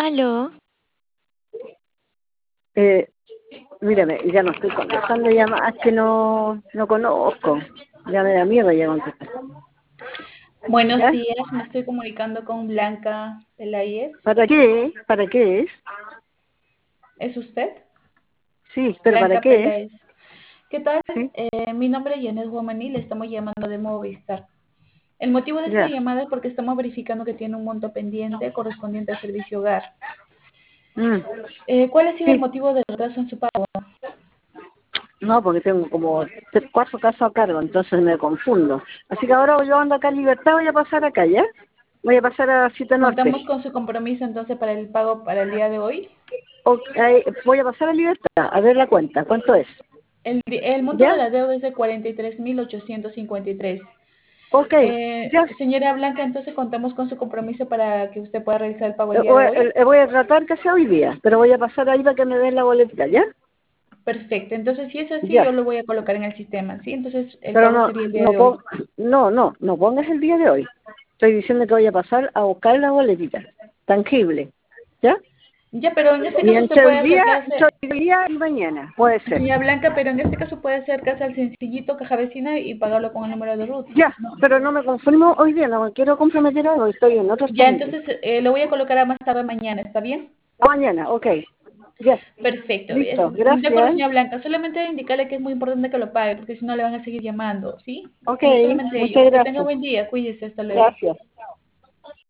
Aló, Eh, Mírame, ya no estoy contestando llamadas que no conozco. Ya me da miedo ya contestar. Buenos ¿Ya? días, me estoy comunicando con Blanca Peláez. ¿Para qué? ¿Para qué es? ¿Es usted? Sí, pero ¿para Blanca qué es? Peláez. ¿Qué tal? Sí, Mi nombre es Janet Guamaní, le estamos llamando de Movistar. El motivo de esta ya. llamada es porque estamos verificando que tiene un monto pendiente correspondiente al servicio hogar. Mm, ¿Cuál ha sido el sí, motivo del retraso en su pago? no, porque tengo como 4 casos a cargo, entonces me confundo. Así que ahora yo ando acá en Libertad, voy a pasar acá, ¿ya? Voy a pasar a Cita Norte. ¿Contamos con su compromiso entonces para el pago para el día de hoy? Voy a pasar a Libertad, a ver la cuenta. ¿Cuánto es? El monto de ¿Ya? la deuda es de 43.853. Ok, ya. Señora Blanca, entonces contamos con su compromiso para que usted pueda realizar el pago el día de hoy. Voy a tratar que sea hoy día, pero voy a pasar ahí para que me den la boletita, ¿ya? Perfecto. Entonces, si es así, yo Ya. lo voy a colocar en el sistema, ¿sí? Entonces, el Pero pago no, sería el día no, de hoy. no pongas el día de hoy. Estoy diciendo que voy a pasar a buscar la boletita, tangible, ¿ya? Ya, pero en este Y caso usted puede entre acercarse, hoy día y mañana, puede ser. señora Blanca, pero en este caso puede acercarse al sencillito caja vecina y pagarlo con el número de RUT. Ya, pero no me confirmo hoy día, no me quiero comprometer hoy, estoy en otros Ya, trámites. entonces lo voy a colocar a más tarde mañana, ¿está bien? Mañana, ok. Ya, Perfecto. listo, De acuerdo, gracias. señora Blanca. Solamente indicarle que es muy importante que lo pague, porque si no le van a seguir llamando, ¿sí? Ok, Solamente ello. muchas Que tenga gracias. buen día. Cuídese. Hasta luego. Gracias.